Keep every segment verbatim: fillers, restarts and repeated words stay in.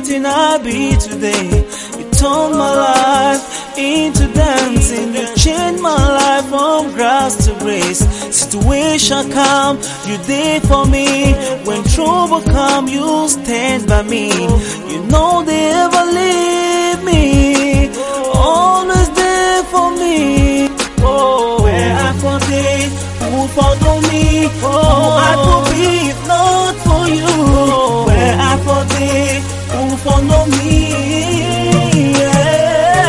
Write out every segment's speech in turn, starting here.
everything I be today. You turned my life into dancing. You changed my life from grass to grace. Situation come, you did for me. When trouble come, you stand by me. You know they ever leave me, always there for me. Oh, where I for day, who follow me? Oh, I could be if not for you. Where I for day, who follow me? Yeah.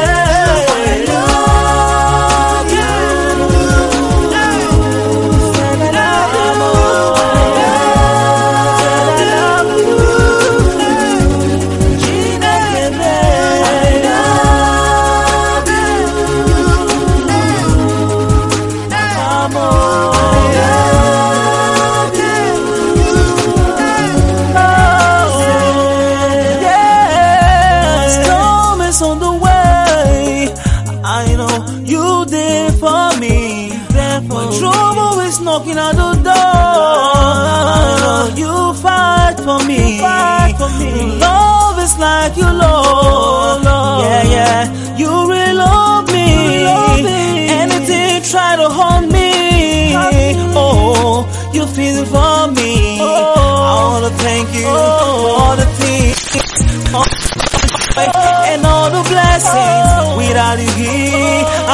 On the way, I know you there for me. When trouble is knocking at the door, I know you fight for me. Love is like you love, yeah, yeah. You really love me. Anything try to harm me, oh, you feel it for me. I wanna thank you for all the things and all the blessings. Without you here, I